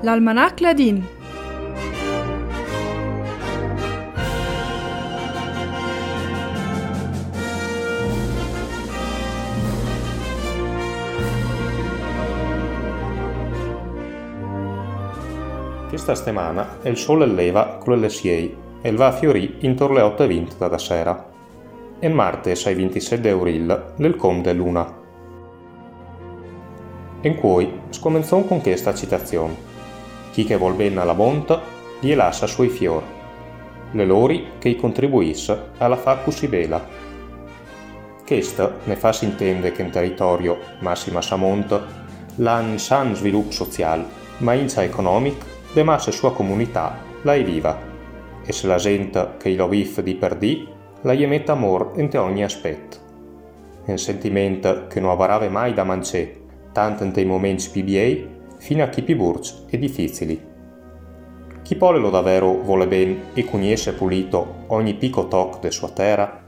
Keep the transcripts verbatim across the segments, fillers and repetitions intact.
l'Almanach Ladin. Questa settimana il sole leva con le sei e va a fiorì intorno alle otto e venti da sera. E martes ai ventisette avril nel com de luna. In cui scomenzò con questa citazione: chi che vuol bene alla monta gli lascia suoi fior, le lori che gli contribuisse alla fa così bella. Questa ne fa si intende che in territorio massima sa monta l'ha un san sviluppo sociale, ma inza economico de massa sua comunità la è viva, e se la gente che lo vive di per di la gli mette amor in ogni aspetto. Un sentimento che non avrà mai da mancè, tanto in dei momenti più biei, fino a chi più burci e difficili. Chi pole lo davvero vuole ben e conosce pulito ogni piccolo tocco de sua terra?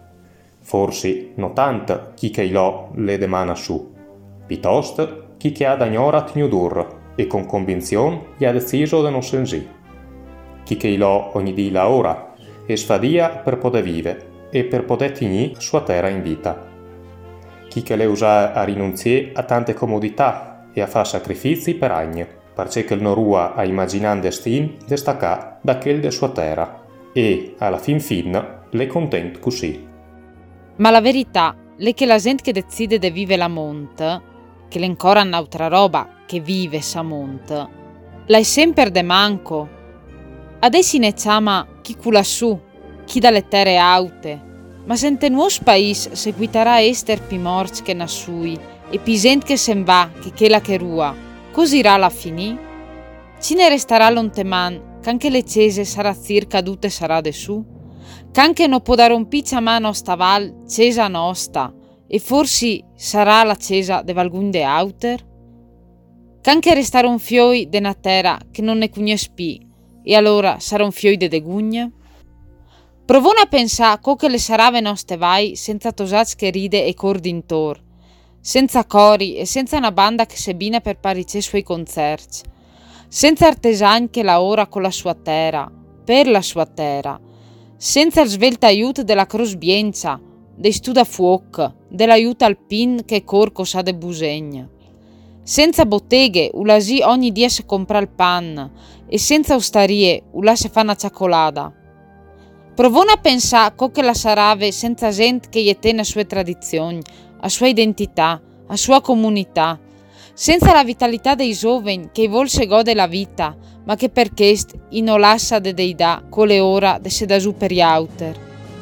Forse non tanto chi che lo le demana su, piuttosto chi che ha da gnora dur e con convinzione gli ha deciso di non sensi. Chi che lo ogni dì la ora e sfadia per poter vivere e per poter tenere sua terra in vita. Chi che le usa a rinunziare a tante comodità e a fare sacrifici per agni, perché che non rua a immaginare un destino destaccato da quel de sua terra e, alla fin fin, le contento così. Ma la verità è che la gente che decide di vivere la monte, che l'è ancora un'altra roba che vive sa monte, la è sempre de manco. Adesso ne chiama chi cula su, chi dalle terre aute, ma sente nuos paese seguiterà ester pi morts che nasui e pi gente che sen va, che che la che rua, così irà la finì? Ci ne resterà lonteman, c'anche le cese sarà circa cadute sarà de su? C'anche no può dare un piccia mano sta val, cesa nosta, e forse sarà la cesa de valgun de auter? C'anche restare un fioi de na terra che non ne cugne spi, e allora sarà un fioi de degugne? Provone a pensare co che le sarave nostre vai senza tosaz che ride e cor d'intor, senza cori e senza una banda che se bina per parice suoi concerti, senza artesani che la ora con la sua terra, per la sua terra, senza il svelto aiuto della crosbienza, dei studa fuoc, dell'aiuto alpin che corco sa de busegna, senza botteghe ulasi ogni dia se compra il pan e senza ostarie ula se fa una cioccolata. Provone a pensare co che la sarave senza gente che gli tiene a sue tradizioni, a sua identità, a sua comunità, senza la vitalità dei giovani che volse gode la vita, ma che per questo inolassa de deità con le ora de se da su per gli auter.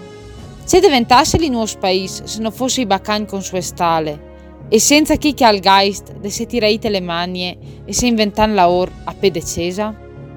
Se diventasse il nuovo paese se non fosse i bacani con sue stale, e senza chi che ha il geist de se tiraite le manie e se inventan la or a pedecesa?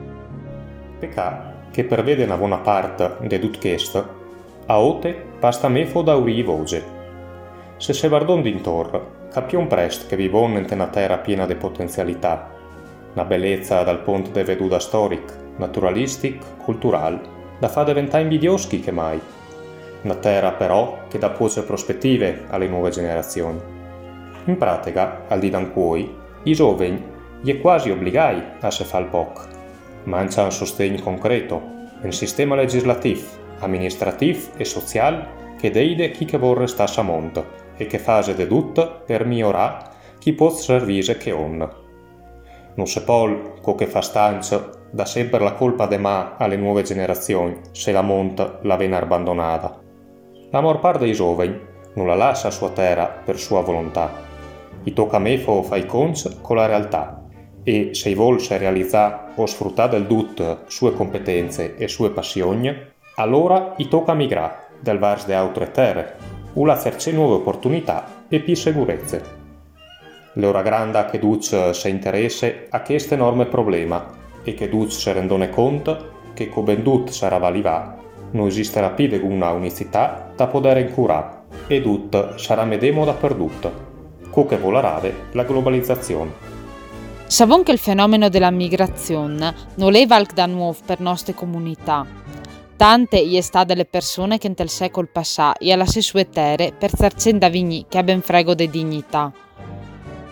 Peccato che prevede una buona parte di tutto questo, a ote basta me fo da uri voce. Se se guardon d'intorno, capion presto che vivon in una terra piena di potenzialità, una bellezza dal punto di veduta storico, naturalistic, culturale, da fa diventare invidiosi che mai. Una terra però che dà poche prospettive alle nuove generazioni. In pratica, al di dan cui, i giovani gli è quasi obbligai a se far poco. Manca un sostegno concreto, un sistema legislativo, amministrativo e sociale che deide chi che vuole restare a monte e che fase de tutto per migliorare chi può servire che on. Non se può, co che fa stanza, da sempre la colpa de ma alle nuove generazioni se la monte la viene abbandonata. La maggior parte dei giovani non la lascia a sua terra per sua volontà. I tocca a me fo fai conti con la realtà. E se volse realizzare o sfruttare del tutto sue competenze e sue passioni, allora gli tocca migrare dal vers de altre terre, o la cercare nuove opportunità e più sicurezze. L'ora grande che duce se interesse a questo enorme problema e che duce se rendone conto che come ben tutto sarà valivà, non esisterà più una unicità da poter incurare e tutto sarà medemo dappertutto, co che volerà la globalizzazione. Savon che il fenomeno della migrazione non è valc da nuovo per nostre comunità. Tante gli è state le persone che nel secolo passato e alla sue terre per cercare da vigni che ha ben frego di dignità.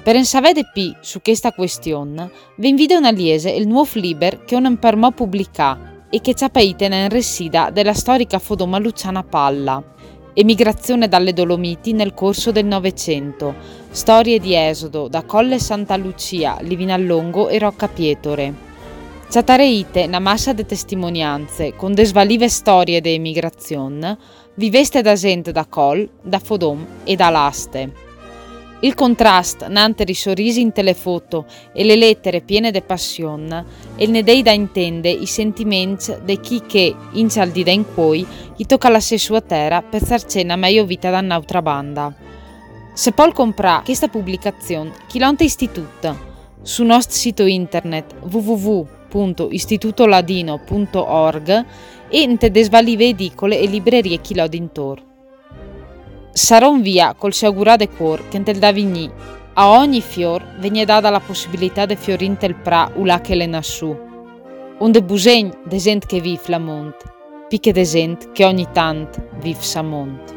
Per en savere più su questa questione, vi invito una liese il nuovo libro che un per mo pubblica e che ciapaite in resida della storica Fodoma Luciana Palla, Emigrazione dalle Dolomiti nel corso del Novecento, storie di esodo da Colle Santa Lucia, Livinallongo e Rocca Pietore. Ciatareite una massa di testimonianze con desvalive storie di emigrazione, viveste da gente da Col, da Fodom e da Laste. Il contrast nante i sorrisi in telefoto e le lettere piene di passione e ne dei da intende i sentimenti di chi che, in cialdi da in cui, gli tocca la sua terra per sarcena meglio vita da un'altra banda. Se poi comprà questa pubblicazione, chi l'onta istituto su nostro sito internet w w w punto istituto ladino punto org e in te desvalive edicole e librerie chi l'ho d'intor. Sarò un via col se augurade cuor che nel Davigny a ogni fior vegna data la possibilità de fiorinte il pra ulà che le nassù. Onde busegn de gent che viv la mont, picche de gent che ogni tant viv sa mont.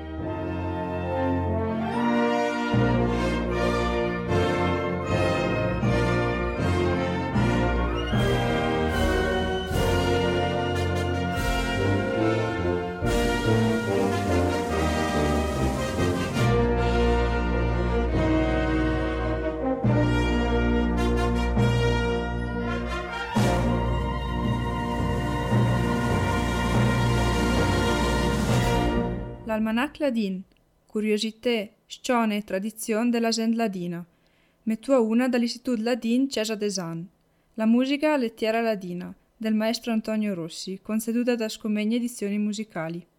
L'Almanach Ladin, curiosité, scione e tradizione della gente ladina, mettua una dall'Istituto Ladin Cesa Desan. La musica lettiera ladina, del maestro Antonio Rossi, conceduta da Scomegna Edizioni Musicali.